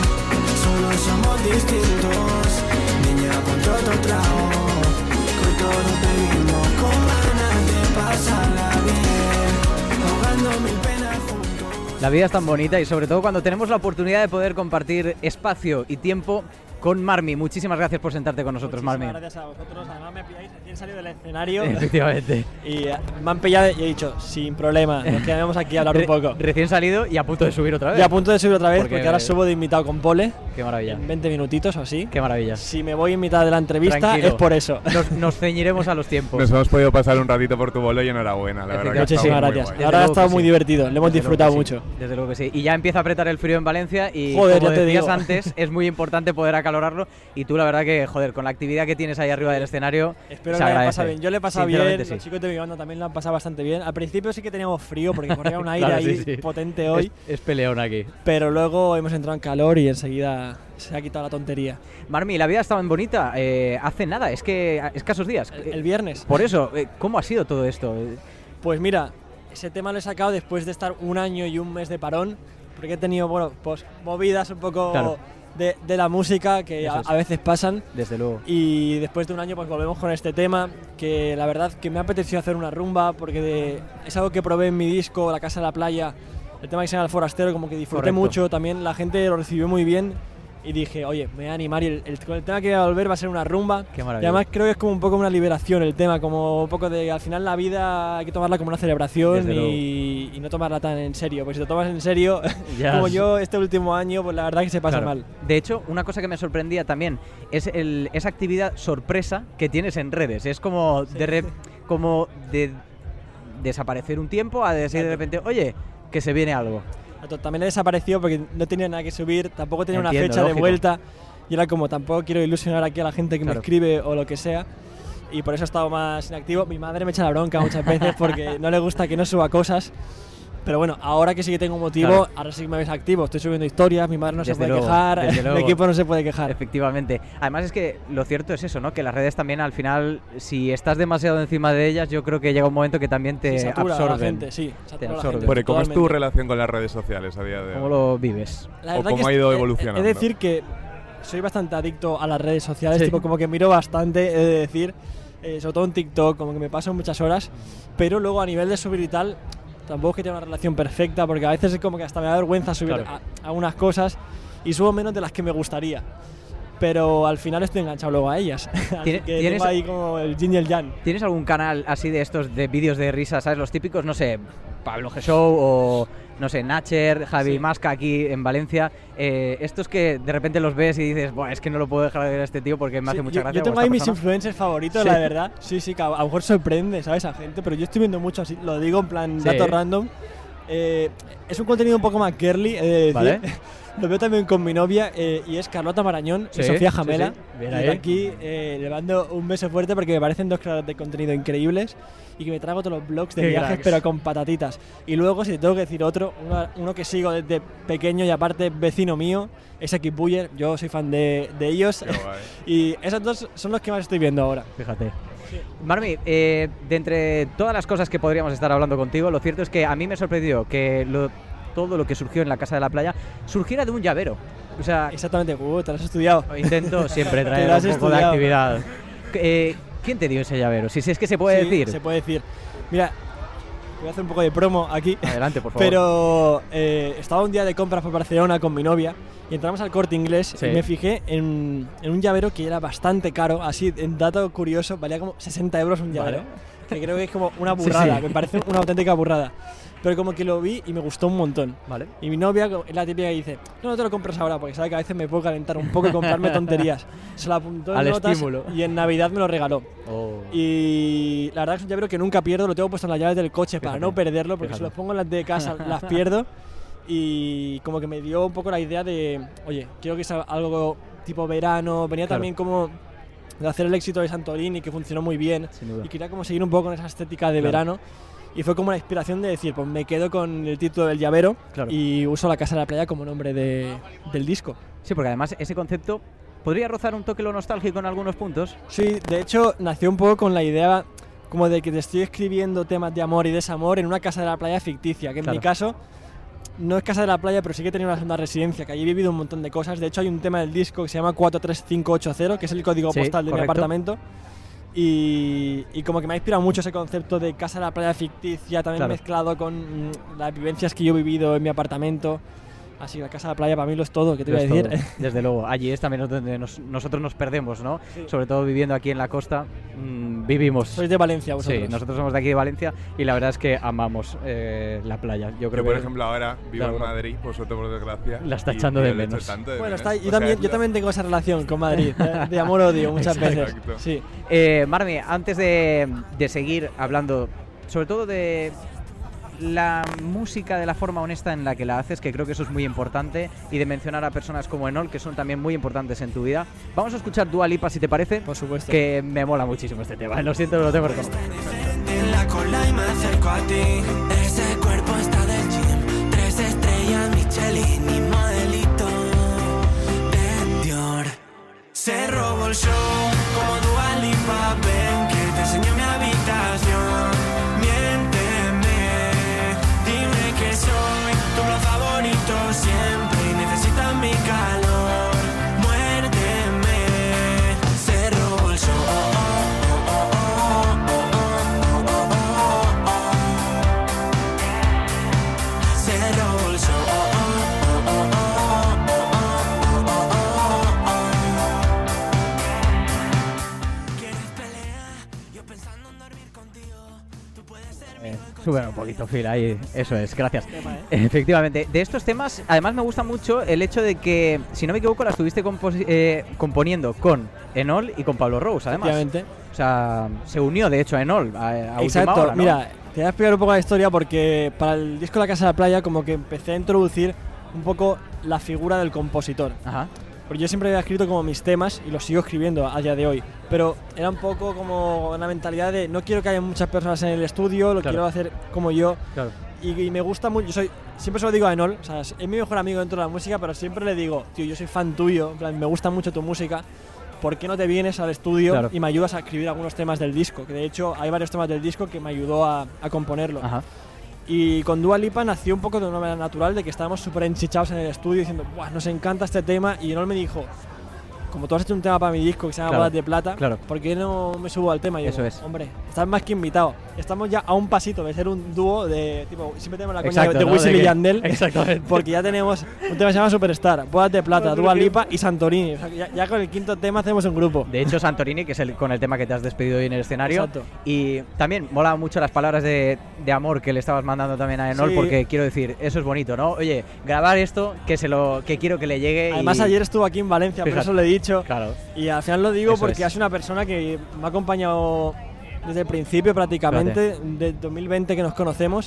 S9: solo somos distintos. Niña, ponte otro trago, con todo bebimos con ganas de pasarla bien, ahogando mil penas juntos.
S3: La vida es tan bonita y sobre todo cuando tenemos la oportunidad de poder compartir espacio y tiempo con Marmi. Muchísimas gracias por sentarte con nosotros, Marmi.
S11: Gracias a vosotros. Además me pilláis recién salido del escenario.
S3: Efectivamente.
S11: Y me han pillado y he dicho, sin problema, nos quedamos aquí a hablar un poco.
S3: Recién salido y a punto de subir otra vez.
S11: Y a punto de subir otra vez porque ahora subo de invitado con Pole.
S3: Qué maravilla.
S11: En 20 minutitos o así.
S3: Qué maravilla.
S11: Si me voy en mitad de la entrevista
S3: Tranquilo.
S11: es por eso.
S3: Nos ceñiremos a los tiempos.
S4: Nos hemos podido pasar un ratito por tu bolo y enhorabuena, la verdad que
S11: muchísimas gracias.
S4: Muy
S11: Ahora ha estado muy divertido, le hemos disfrutado mucho.
S3: Desde luego que sí. Y ya empieza a apretar el frío en Valencia y
S11: joder,
S3: como
S11: ya te
S3: decías
S11: digo.
S3: antes, es muy importante poder acalorarlo y tú la verdad que, joder, con la actividad que tienes ahí arriba del escenario,
S11: espero
S3: se
S11: que le haya
S3: agradece.
S11: pasado bien. Yo le he pasado bien,
S3: Sí.
S11: los chicos de mi banda también lo han pasado bastante bien. Al principio sí que teníamos frío porque corría un aire
S3: Claro,
S11: ahí
S3: sí.
S11: potente hoy.
S3: Es peleón aquí.
S11: Pero luego hemos entrado en calor y enseguida se ha quitado la tontería.
S3: Marmi, la vida estaba en bonita hace nada, es que escasos días.
S11: El viernes.
S3: Por eso, ¿cómo ha sido todo esto?
S11: Pues mira, ese tema lo he sacado después de estar un año y un mes de parón, porque he tenido, bueno, pues movidas un poco
S3: Claro.
S11: de la música que a veces pasan.
S3: Desde luego.
S11: Y después de un año pues volvemos con este tema, que la verdad que me ha apetecido hacer una rumba, porque es algo que probé en mi disco, La Casa de la Playa, el tema que se llama El Forastero, como que disfruté
S3: Correcto.
S11: mucho, también la gente lo recibió muy bien. Y dije, oye, me voy a animar y el tema que voy a volver va a ser una rumba.
S3: Qué
S11: Y
S3: maravilla.
S11: además creo que es como un poco una liberación el tema, como un poco de al final la vida hay que tomarla como una celebración
S3: Desde
S11: y no tomarla tan en serio. Pues si te tomas en serio,
S3: Ya
S11: como
S3: es-
S11: yo este último año, pues la verdad que se pasa
S3: Claro.
S11: mal.
S3: De hecho, una cosa que me sorprendía también es esa actividad sorpresa que tienes en redes. Es como como de desaparecer un tiempo a decir de repente, oye, que se viene algo.
S11: También he desaparecido porque no tenía nada que subir, tampoco tenía
S3: Entiendo,
S11: una fecha
S3: lógico.
S11: de vuelta y era como tampoco quiero ilusionar aquí a la gente que
S3: Claro.
S11: me escribe o lo que sea y por eso he estado más inactivo. Mi madre me echa la bronca muchas veces porque no le gusta que no suba cosas, pero bueno, ahora que sí que tengo un motivo,
S3: Claro.
S11: ahora sí que me ves activo, estoy subiendo historias, mi madre no se
S3: Desde
S11: puede
S3: luego,
S11: quejar,
S3: desde
S11: el
S3: luego.
S11: equipo no se puede quejar.
S3: Efectivamente. Además es que lo cierto es eso, ¿no? Que las redes también al final, si estás demasiado encima de ellas, yo creo que llega un momento que también te
S11: Sí, satura a la
S3: absorben.
S11: gente, sí,
S3: te
S11: satura a la
S3: absorben.
S11: gente.
S4: Porque, ¿cómo es tu
S11: Totalmente.
S4: relación con las redes sociales a día de hoy?
S3: ¿Cómo lo vives?
S11: La
S4: ¿O
S11: verdad
S4: cómo
S11: que
S4: ha ido
S11: he
S4: evolucionando?
S11: de decir que soy bastante adicto a las redes sociales,
S3: Sí.
S11: tipo como que miro bastante, he de decir, sobre todo en TikTok, como que me paso muchas horas, pero luego a nivel de subir y tal, tampoco es que tenga una relación perfecta, porque a veces es como que hasta me da vergüenza subir
S3: Claro.
S11: a unas cosas y subo menos de las que me gustaría. Pero al final estoy enganchado luego a ellas. Así que
S3: ¿Tienes-
S11: tengo ahí como el yin y el yang.
S3: ¿Tienes algún canal así de estos de vídeos de risa, sabes? Los típicos, no sé, Pablo G Show o, no sé, Nacher, Javi
S11: Sí.
S3: Masca aquí en Valencia. Estos que de repente los ves y dices, Buah, es que no lo puedo dejar de ver a este tío porque me hace
S11: Sí,
S3: mucha gracia.
S11: yo tengo
S3: o
S11: ahí
S3: esta
S11: mis
S3: persona.
S11: influencers favoritos,
S3: Sí.
S11: la verdad. Sí, que a lo mejor sorprende, ¿sabes? A gente, pero yo estoy viendo mucho así, lo digo en plan
S3: Sí.
S11: datos random. Es un contenido un poco más girly, he de decir.
S3: Vale.
S11: Lo veo también con mi novia y es Carlota Marañón y Sofía Jamela.
S3: Sí. Bien
S11: Y
S3: ahí.
S11: de aquí le mando un beso fuerte porque me parecen dos creadores de contenido increíbles y que me trago todos los blogs de
S3: Qué
S11: viajes,
S3: cracks.
S11: pero con patatitas. Y luego, si te tengo que decir otro, uno que sigo desde pequeño y aparte vecino mío, es X Buller. Yo soy fan de ellos. Y esos dos son los que más estoy viendo ahora.
S3: Fíjate. Marmi, de entre todas las cosas que podríamos estar hablando contigo, lo cierto es que a mí me sorprendió que todo lo que surgió en la Casa de la Playa surgiera de un llavero. O sea,
S11: exactamente, te lo has estudiado.
S3: Intento siempre
S11: Te
S3: traer
S11: lo has
S3: un poco de
S11: estudiado.
S3: actividad. ¿Quién te dio ese llavero? Si es que se puede decir.
S11: Se puede decir. Mira, voy a hacer un poco de promo aquí.
S3: Adelante, por favor.
S11: Pero estaba un día de compras por Barcelona con mi novia y entramos al Corte Inglés
S3: Sí.
S11: y me fijé en un llavero que era bastante caro. Así, en dato curioso, valía como 60 euros un llavero.
S3: Vale.
S11: Que creo que es como una burrada,
S3: Sí.
S11: me parece una auténtica burrada. Pero como que lo vi y me gustó un montón.
S3: Vale.
S11: Y mi novia es la típica que dice, no te lo compres ahora porque sabe que a veces me puedo calentar un poco y comprarme tonterías. Se lo apuntó en
S3: Al
S11: notas
S3: estímulo.
S11: y en Navidad me lo regaló.
S3: Oh.
S11: Y la verdad es un llavero que nunca pierdo, lo tengo puesto en las llaves del coche para
S3: Fíjate,
S11: no perderlo, porque
S3: fíjate.
S11: si los pongo en las de casa las pierdo. Y como que me dio un poco la idea de, oye, quiero que sea algo tipo verano. Venía
S3: Claro.
S11: también como de hacer el éxito de Santorini, que funcionó muy bien.
S3: Sin duda.
S11: Y quería como seguir un poco con esa estética de
S3: Claro.
S11: verano. Y fue como la inspiración de decir, pues me quedo con el título del llavero
S3: Claro.
S11: y uso la Casa de la Playa como nombre del disco.
S3: Sí, porque además ese concepto podría rozar un toque lo nostálgico en algunos puntos.
S11: Sí, de hecho nació un poco con la idea como de que te estoy escribiendo temas de amor y desamor en una casa de la playa ficticia, que en
S3: Claro.
S11: mi caso no es casa de la playa, pero sí que tenía una segunda residencia, que allí he vivido un montón de cosas. De hecho hay un tema del disco que se llama 43580, que es el código
S3: Sí,
S11: postal de mi
S3: correcto.
S11: apartamento. Y como que me ha inspirado mucho ese concepto de casa de la playa ficticia, también
S3: Claro.
S11: mezclado con las vivencias que yo he vivido en mi apartamento. Así que la casa de la playa para mí lo es todo, ¿qué te
S3: Lo
S11: voy a
S3: es
S11: decir?
S3: todo. Desde luego, allí es también donde nosotros nos perdemos, ¿no?
S11: Sí.
S3: Sobre todo viviendo aquí en la costa, vivimos.
S11: Sois de Valencia vosotros.
S3: Sí, nosotros somos de aquí de Valencia y la verdad es que amamos la playa. Yo creo
S4: Yo, por
S3: que
S4: ejemplo, ahora vivo
S3: Claro.
S4: en Madrid, por suerte, por desgracia.
S3: La está
S4: y-
S3: echando
S4: y
S3: de
S4: lo echo
S3: menos.
S4: tanto de
S11: Bueno,
S4: menos.
S11: está,
S4: O
S11: yo,
S4: sea,
S11: también,
S4: es
S11: yo
S4: la-
S11: también tengo esa relación con Madrid, de amor-odio muchas veces.
S4: Exacto.
S11: Sí.
S3: Marmi, antes de seguir hablando, sobre todo de la música de la forma honesta en la que la haces, que creo que eso es muy importante, y de mencionar a personas como Enol, que son también muy importantes en tu vida, vamos a escuchar Dua Lipa, si te parece.
S11: Por supuesto.
S3: Que me mola muchísimo este tema. Lo siento, lo tengo que reconocer.
S9: En la cola y me acerco a ti. Ese cuerpo está del gym. 3 estrellas Michelin y modelito de Dior. Se robó el show como Dua Lipa. Ven que te enseño mi habitación. Miénteme, dime que soy tu blog favorito siempre y necesitas mi calor. Muérdeme, se robó el show.
S3: Sube un poquito, Phil, ahí. Eso es, gracias. Efectivamente, de estos temas, además me gusta mucho el hecho de que, si no me equivoco, la estuviste componiendo con Enol y con Pablo Rose, además.
S11: Efectivamente.
S3: O sea, se unió de hecho a Enol a última
S11: Exacto,
S3: hora, ¿no?
S11: mira, te voy a explicar un poco la historia porque para el disco La Casa de la Playa como que empecé a introducir un poco la figura del compositor.
S3: Ajá.
S11: Porque yo siempre había escrito como mis temas y los sigo escribiendo a día de hoy. Pero era un poco como una mentalidad de no quiero que haya muchas personas en el estudio, lo
S3: Claro.
S11: quiero hacer como yo.
S3: Claro.
S11: Y me gusta mucho, siempre se lo digo a Enol, o sea, es mi mejor amigo dentro de la música, pero siempre le digo, tío, yo soy fan tuyo, en plan, me gusta mucho tu música, ¿por qué no te vienes al estudio
S3: Claro.
S11: y me ayudas a escribir algunos temas del disco? Que de hecho hay varios temas del disco que me ayudó a componerlo.
S3: Ajá.
S11: Y con Dua Lipa nació un poco de una manera natural, de que estábamos súper enchichados en el estudio diciendo, ¡buah, nos encanta este tema! Y Enol me dijo, como tú has hecho un tema para mi disco que se llama
S3: Claro,
S11: Bodas de Plata,
S3: claro.
S11: ¿por qué no me subo al tema? Y
S3: Eso
S11: digo,
S3: es.
S11: hombre, estás más que invitado. Estamos ya a un pasito de ser un dúo de, tipo, siempre tenemos la coña
S3: Exacto,
S11: de
S3: ¿no?
S11: Wisin
S3: De
S11: y
S3: que-
S11: Yandel.
S3: Exactamente.
S11: Porque ya tenemos un tema que se llama Superstar, Bodas de Plata, Dua Lipa y Santorini. O sea, ya con el quinto tema hacemos un grupo.
S3: De hecho, Santorini, que es con el tema que te has despedido hoy en el escenario.
S11: Exacto.
S3: Y también mola mucho las palabras de amor que le estabas mandando también a Enol,
S11: Sí.
S3: porque quiero decir, eso es bonito, ¿no? Oye, grabar esto, que quiero que le llegue.
S11: Además
S3: y-
S11: ayer estuvo aquí en Valencia, por
S3: Fíjate.
S11: eso lo he dicho.
S3: Claro.
S11: Y al final lo digo
S3: Eso
S11: porque
S3: es.
S11: es una persona que me ha acompañado desde el principio prácticamente, de 2020 que nos conocemos.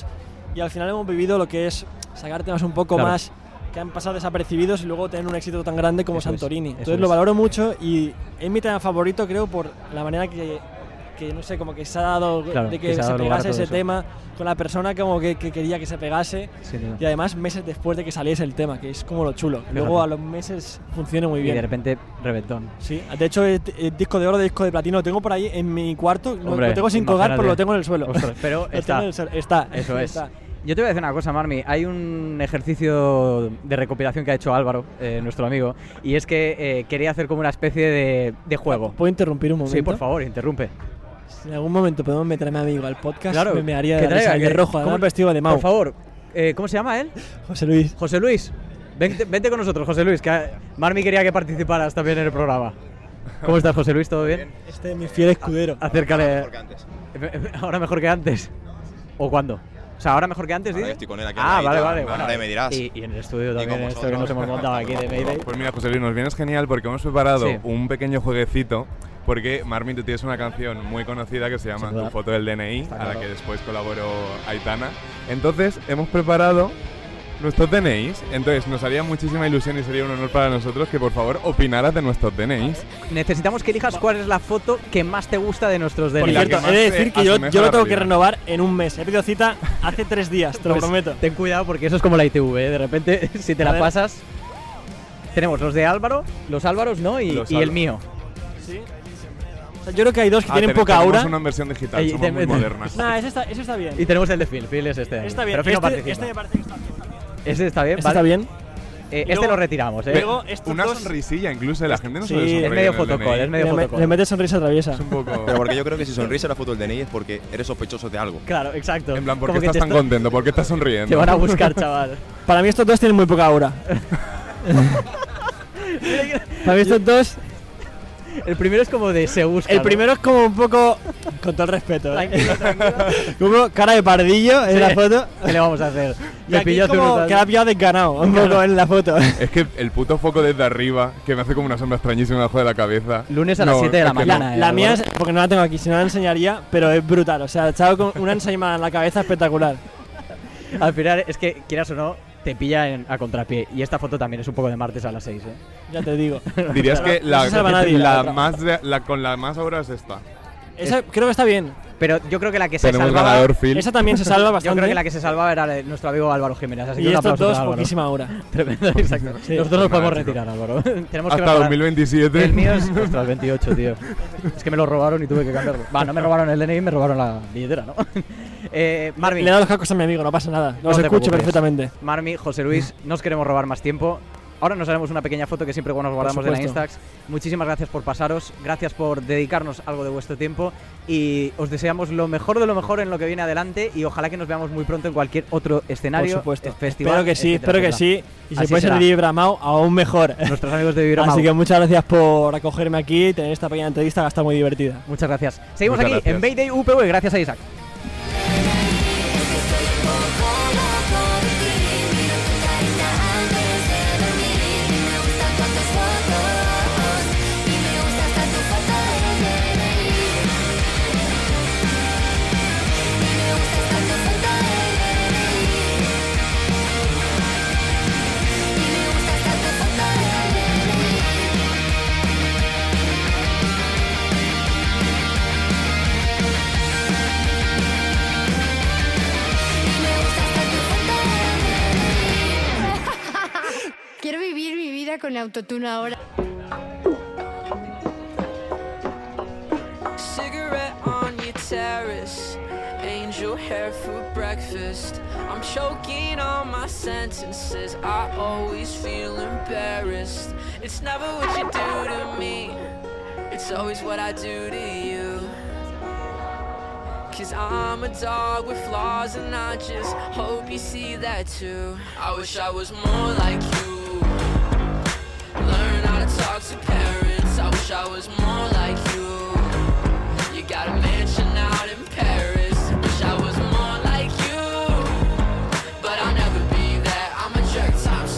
S11: y al final hemos vivido lo que es sacar temas un poco más que han pasado desapercibidos y luego tener un éxito tan grande como Santorini. Entonces lo valoro mucho y es mi tema favorito, creo, por la manera que no sé, como que se ha dado de que se pegase ese tema con la persona como que quería que se pegase, y además meses después de que saliese el tema, que es como lo chulo. Luego a los meses funciona muy bien.
S3: Y de repente, reventón.
S11: Sí, de hecho el disco de oro, disco de platino, lo tengo por ahí en mi cuarto. Hombre, lo tengo sin colgar, pero lo tengo en el suelo.
S3: Ostras, pero está. Eso es.
S11: Está.
S3: Yo te voy a decir una cosa, Marmi. Hay un ejercicio de recopilación que ha hecho Álvaro, nuestro amigo, y es que quería hacer como una especie de juego.
S11: ¿Puedo interrumpir un momento?
S3: Sí, por favor, interrumpe.
S11: Si en algún momento podemos meter a mi amigo al podcast,
S3: claro,
S11: me haría de rojo, además vestido de Mau.
S3: Por favor, ¿cómo se llama él?
S11: José Luis.
S3: José Luis, vente con nosotros, José Luis, que Marmi quería que participaras también en el programa. ¿Cómo estás, José Luis? ¿Todo bien?
S11: Este es mi fiel escudero.
S3: Acércale.
S12: Ahora mejor que antes.
S3: ¿Ahora mejor que antes? ¿O cuándo? O sea, ahora mejor que antes,
S12: ¿sí? Estoy con él aquí.
S3: Vale.
S12: Bueno, ahora me dirás.
S3: Y en el estudio también, esto que nos hemos montado aquí de Mayday.
S4: Pues mira, José Luis, nos vienes genial porque hemos preparado un pequeño jueguecito. Porque, Marmi, tú tienes una canción muy conocida que se llama Tu foto del DNI, a la que después colaboró Aitana. Entonces, hemos preparado nuestros DNIs. Entonces, nos haría muchísima ilusión y sería un honor para nosotros que, por favor, opinaras de nuestros DNIs.
S3: Necesitamos que elijas cuál es la foto que más te gusta de nuestros DNIs.
S11: Por cierto, he de decir que yo lo tengo que renovar en un mes. He pedido cita hace 3 días, te lo prometo.
S3: Ten cuidado porque eso es como la ITV, ¿eh? De repente, si te la pasas... Tenemos los de Álvaro, los Álvaros, ¿no? Y el mío.
S11: Sí. O sea, yo creo que hay dos que tienen poca aura.
S4: Tenemos una versión digital, somos muy modernas.
S11: Nah, ese está bien.
S3: Y tenemos el de Phil es este.
S11: Está bien,
S3: pero
S11: este me parece que está bien.
S3: Este está bien,
S11: ¿Este está bien?
S3: Este lo retiramos, ¿eh?
S11: Luego
S4: una sonrisilla incluso, la gente no suele sonreír.
S3: Es medio fotocall,
S11: Le metes sonrisa traviesa.
S4: Es un poco...
S12: Pero porque yo creo que si sonríes en la foto del DNI es porque eres sospechoso de algo.
S3: Claro, exacto.
S4: En plan, ¿por qué estás tan contento? ¿Por qué estás sonriendo?
S3: Te van a buscar, chaval.
S11: Para mí estos dos tienen muy poca aura. Para mí estos dos...
S3: El primero es como de se busca.
S11: El primero es como un poco, con todo el respeto,
S3: tranquilo.
S11: Como cara de pardillo en la foto.
S3: ¿Qué le vamos a hacer?
S11: Y aquí como que la ha pillado desganado un poco en la foto.
S4: Es que el puto foco desde arriba, que me hace como una sombra extrañísima debajo de la cabeza.
S3: Lunes a las 7 de la mañana.
S11: La mía es, porque no la tengo aquí, si no la enseñaría, pero es brutal. O sea, echado con una ensaimada en la cabeza espectacular.
S3: Al final, es que, quieras o no, te pilla a contrapié. Y esta foto también es un poco de martes a las 6, ¿eh?
S11: Ya te digo.
S4: Dirías que
S11: no se salva nadie,
S4: con la más ahora es esta.
S11: Esa creo que está bien.
S3: Pero yo creo que la que se salvaba...
S4: ganador, Phil.
S11: Esa también se salva bastante.
S3: Yo creo que la que se salvaba era nuestro amigo Álvaro Jiménez. Así
S11: y
S3: que un
S11: estos
S3: aplauso
S11: dos,
S3: para Álvaro.
S11: poquísima hora.
S3: Tremendo, exacto. Sí. Nosotros nos podemos retirar, Álvaro. Tenemos
S4: hasta 2027.
S3: El mío es... Ostras, 28, tío. Es que me lo robaron y tuve que cambiarlo. No me robaron el DNI, me robaron la billetera, ¿no? Marmi.
S11: Le he dado los cascos a mi amigo, no pasa nada. Los escucho perfectamente.
S3: Marmi, José Luis, no os queremos robar más tiempo. Ahora nos haremos una pequeña foto que siempre nos guardamos en la Instax. Muchísimas gracias por pasaros, gracias por dedicarnos algo de vuestro tiempo y os deseamos lo mejor de lo mejor en lo que viene adelante y ojalá que nos veamos muy pronto en cualquier otro escenario,
S11: por supuesto.
S3: festival.
S11: Espero que sí. Y si puede ser de Vibramau, aún mejor.
S3: Nuestros amigos de Vibramau.
S11: Así que muchas gracias por acogerme aquí y tener esta pequeña entrevista que está muy divertida.
S3: Muchas gracias. Seguimos aquí en Mayday UPV, gracias a Isaac.
S13: Quiero vivir mi vida con autotune ahora.
S14: Cigarette on your terrace, angel hair for breakfast. I'm choking on my sentences, I always feel embarrassed. It's never what you do to me, it's always what I do to you. 'Cause I'm a dog with flaws and I just hope you see that too. I wish I was more like you. Learn how to talk to parents. I wish I was more like you. You got a mansion out in Paris. Wish I was more like you. But I'll never be that. I'm a jerk times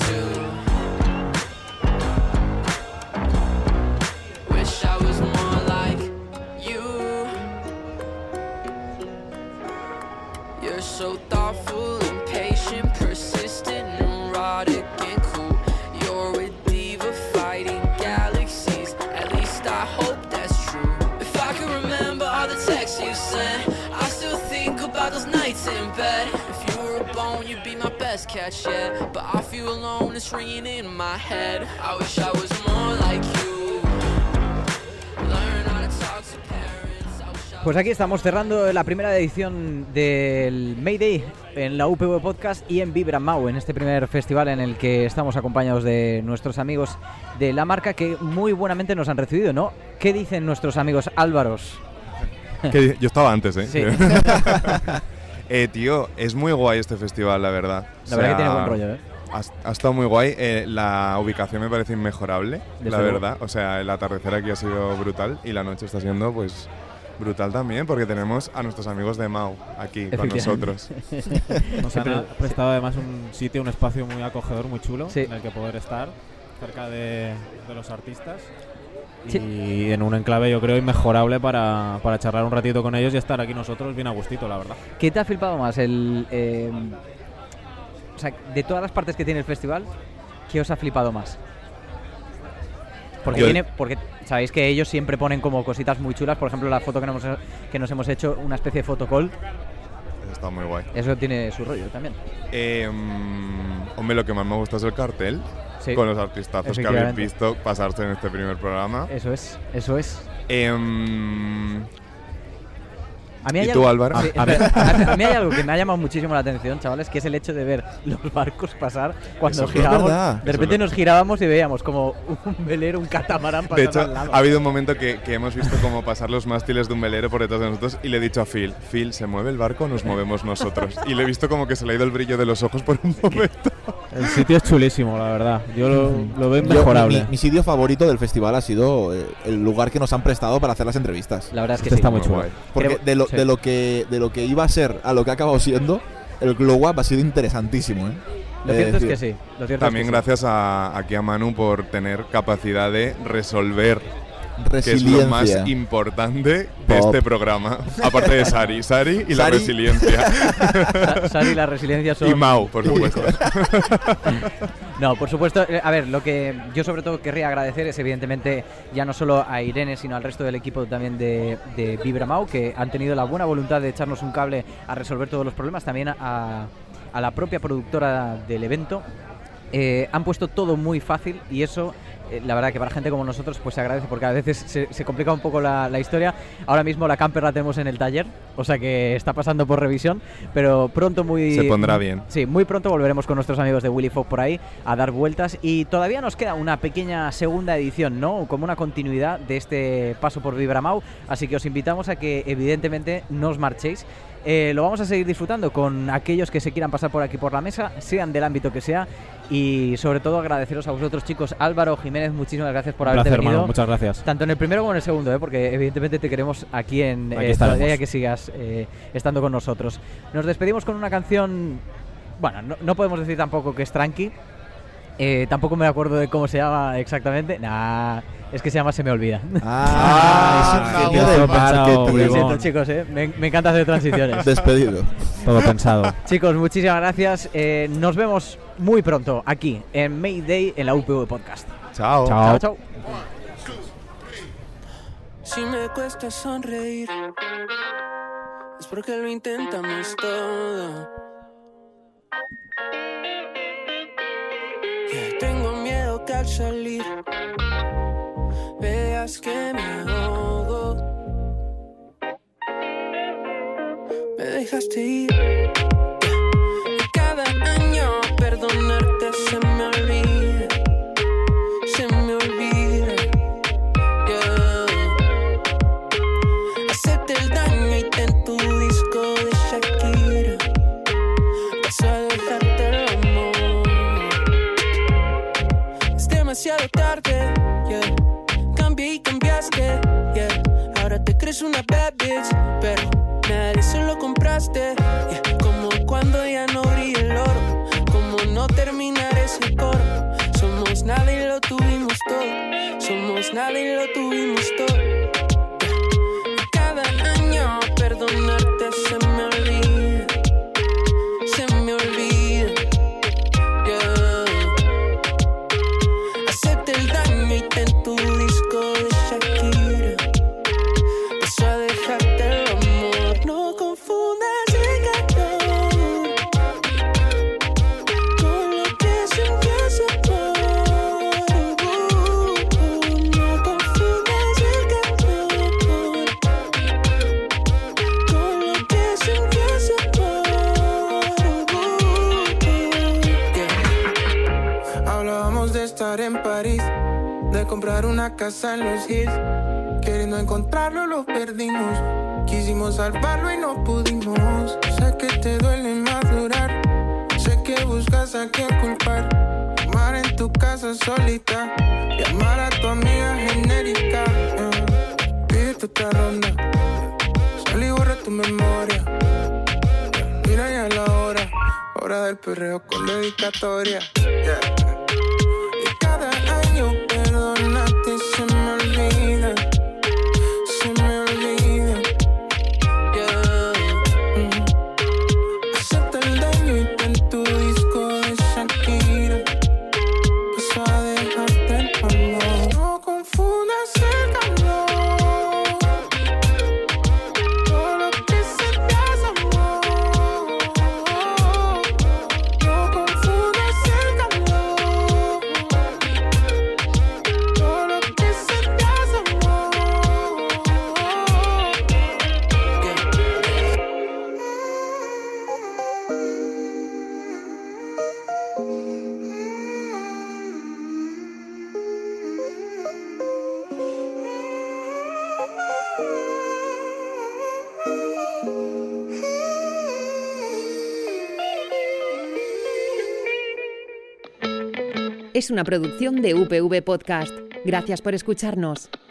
S14: 2. Wish I was more like you. You're so thoughtful and patient, persistent, neurotic and cool. You're a diva fighting galaxies. At least I hope that's true. If I could remember all the texts you sent, I still think about those nights in bed. If you were a bone, you'd be my best catch yet. But I feel alone, it's ringing in my head. I wish I was more like you. Learn how to talk to parents. I wish I
S3: Pues aquí estamos cerrando la primera edición del Mayday en la UPV Podcast y en Vibra Mau, en este primer festival en el que estamos acompañados de nuestros amigos de la marca que muy buenamente nos han recibido, ¿no? ¿Qué dicen nuestros amigos álvaros?
S12: Yo estaba antes, ¿eh?
S3: Sí.
S12: Tío, es muy guay este festival, la verdad.
S3: La verdad que tiene buen rollo, ¿eh?
S12: Ha estado muy guay. La ubicación me parece inmejorable, la
S3: luego.
S12: verdad. O sea, el atardecer aquí ha sido brutal y la noche está siendo, pues, brutal también, porque tenemos a nuestros amigos de Mau aquí con nosotros.
S5: Nos han prestado además un sitio, un espacio muy acogedor, muy chulo,
S3: Sí.
S5: en el que poder estar cerca de los artistas.
S3: Sí.
S5: Y en un enclave, yo creo, inmejorable para charlar un ratito con ellos y estar aquí nosotros bien a gustito, la verdad.
S3: ¿Qué te ha flipado más? O sea, de todas las partes que tiene el festival, ¿qué os ha flipado más? Porque sabéis que ellos siempre ponen como cositas muy chulas. Por ejemplo, la foto que nos hemos hecho, una especie de fotocall.
S12: Eso está muy guay.
S3: Eso tiene su rollo también.
S12: Hombre, lo que más me gusta es el cartel.
S3: Sí,
S12: con los artistazos que habéis visto pasarse en este primer programa.
S3: Eso es.
S12: ¿Y tú, Álvaro?
S3: Sí, a mí hay algo que me ha llamado muchísimo la atención, chavales, que es el hecho de ver los barcos pasar cuando girábamos. De repente nos girábamos y veíamos como un velero, un catamarán pasar.
S12: De hecho,
S3: al lado.
S12: ha habido un momento que hemos visto como pasar los mástiles de un velero por detrás de nosotros y le he dicho a Phil, ¿se mueve el barco o nos movemos nosotros? Y le he visto como que se le ha ido el brillo de los ojos por un momento.
S5: El sitio es chulísimo, la verdad. Yo lo veo inmejorable.
S15: Mi sitio favorito del festival ha sido el lugar que nos han prestado para hacer las entrevistas.
S3: La verdad es que
S5: está muy chulo.
S15: Porque de lo que iba a ser a lo que ha acabado siendo, el Glow Up ha sido interesantísimo, ¿eh?
S3: Lo cierto es que sí.
S12: También gracias aquí a Manu por tener capacidad de resolver, que es lo más importante de este programa. Aparte de Sari y la resiliencia.
S3: Sari y la resiliencia son...
S12: Y Mau, por supuesto.
S3: No, por supuesto. A ver, lo que yo sobre todo querría agradecer es evidentemente ya no solo a Irene, sino al resto del equipo también de Vibra Mau, que han tenido la buena voluntad de echarnos un cable a resolver todos los problemas. También a la propia productora del evento. Han puesto todo muy fácil y eso... la verdad que para gente como nosotros pues se agradece, porque a veces se complica un poco la historia. Ahora mismo la camper la tenemos en el taller, o sea que está pasando por revisión, pero pronto
S12: se pondrá bien.
S3: Sí, muy pronto volveremos con nuestros amigos de Willy Fogg por ahí a dar vueltas y todavía nos queda una pequeña segunda edición, ¿no? Como una continuidad de este paso por Vibra Mau, así que os invitamos a que evidentemente no os marchéis. Lo vamos a seguir disfrutando con aquellos que se quieran pasar por aquí por la mesa, sean del ámbito que sea, y sobre todo agradeceros a vosotros, chicos. Álvaro, Jiménez, muchísimas gracias por haberte venido.
S5: Hermano, muchas gracias.
S3: Tanto en el primero como en el segundo, porque evidentemente te queremos aquí en
S5: todavía
S3: que sigas estando con nosotros. Nos despedimos con una canción, bueno, no podemos decir tampoco que es tranqui. Tampoco me acuerdo de cómo se llama exactamente. Es que se llama Se me olvida.
S15: Es un genio del marketing.
S3: Lo siento, chicos, me encanta hacer transiciones.
S15: Despedido.
S5: Todo pensado.
S3: Chicos, muchísimas gracias. Nos vemos muy pronto aquí en Mayday en la UPV Podcast.
S12: Chao.
S3: Chao.
S14: Si me cuesta sonreír, es porque lo intentamos todo. Tengo miedo que al salir veas que me ahogo. Me dejaste ir. Cada año perdonarte se me olvida. Se me olvida. Hacerte el daño y ten tu disco de Shakira. Paso a dejarte el amor. Es demasiado tarde, yeah. Cambié y cambiaste, yeah. Ahora te crees una bad bitch, pero nada de eso lo compraste, yeah. Como cuando ya no brilla el oro, como no terminar ese coro. Somos nada y lo tuvimos todo. Somos nada y lo tuvimos todo. Cada año perdonarte se me olvida.
S16: de comprar una casa en los hills. Queriendo encontrarlo lo perdimos. Quisimos salvarlo y no pudimos. Sé que te duele madurar. Sé que buscas a quien culpar. Amar en tu casa solita. Llamar a tu amiga genérica. Pídete otra ronda. Sal y borra tu memoria. Mira ya la hora. Hora del perreo con dedicatoria. Y cada año perdonarte se me olvida. Se me olvida. Acepta el daño y ten tu disco de Shakira. Paso a dejarte el amor. No confundas el calor. Todo lo que se te hace amor. No confundas el calor. Todo lo que se te hace amor.
S1: Es una producción de UPV Podcast. Gracias por escucharnos.